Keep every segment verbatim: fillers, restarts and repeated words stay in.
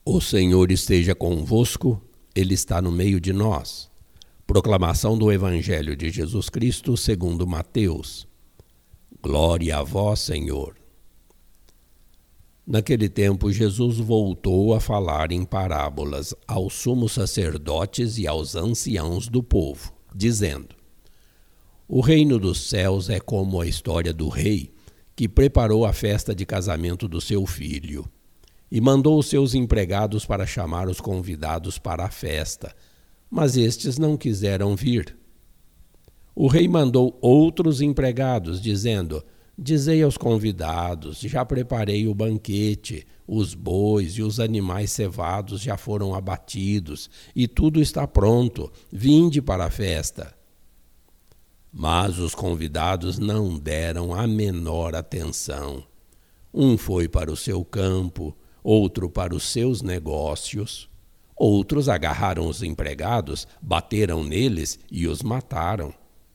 O Senhor esteja convosco, Ele está no meio de nós. Proclamação do Evangelho de Jesus Cristo segundo Mateus. Glória a vós, Senhor. Naquele tempo, Jesus voltou a falar em parábolas aos sumos sacerdotes e aos anciãos do povo, dizendo: O reino dos céus é como a história do rei que preparou a festa de casamento do seu filho e mandou os seus empregados para chamar os convidados para a festa, mas estes não quiseram vir. O rei mandou outros empregados, dizendo: Dizei aos convidados, já preparei o banquete, os bois e os animais cevados já foram abatidos, e tudo está pronto, vinde para a festa. Mas os convidados não deram a menor atenção. Um foi para o seu campo, outro para os seus negócios. Outros agarraram os empregados, bateram neles e os mataram.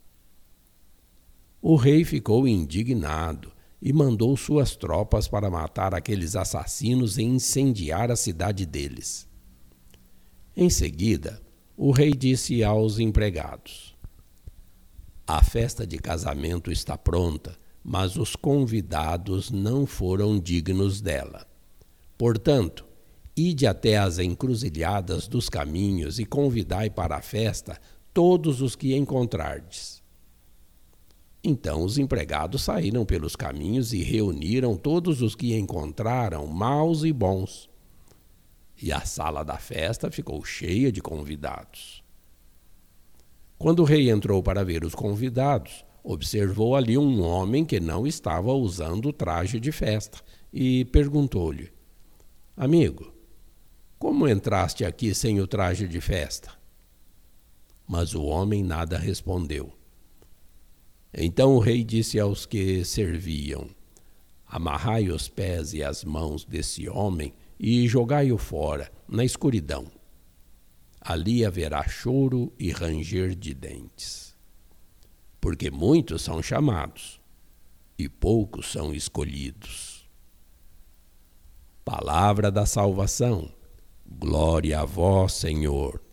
O rei ficou indignado e mandou suas tropas para matar aqueles assassinos e incendiar a cidade deles. Em seguida, o rei disse aos empregados: A festa de casamento está pronta, mas os convidados não foram dignos dela. Portanto, ide até as encruzilhadas dos caminhos e convidai para a festa todos os que encontrardes. Então os empregados saíram pelos caminhos e reuniram todos os que encontraram, maus e bons. E a sala da festa ficou cheia de convidados. Quando o rei entrou para ver os convidados, observou ali um homem que não estava usando o traje de festa e perguntou-lhe: Amigo, como entraste aqui sem o traje de festa? Mas o homem nada respondeu. Então o rei disse aos que serviam: Amarrai os pés e as mãos desse homem e jogai-o fora, na escuridão. Ali haverá choro e ranger de dentes. Porque muitos são chamados e poucos são escolhidos. Palavra da salvação. Glória a vós, Senhor.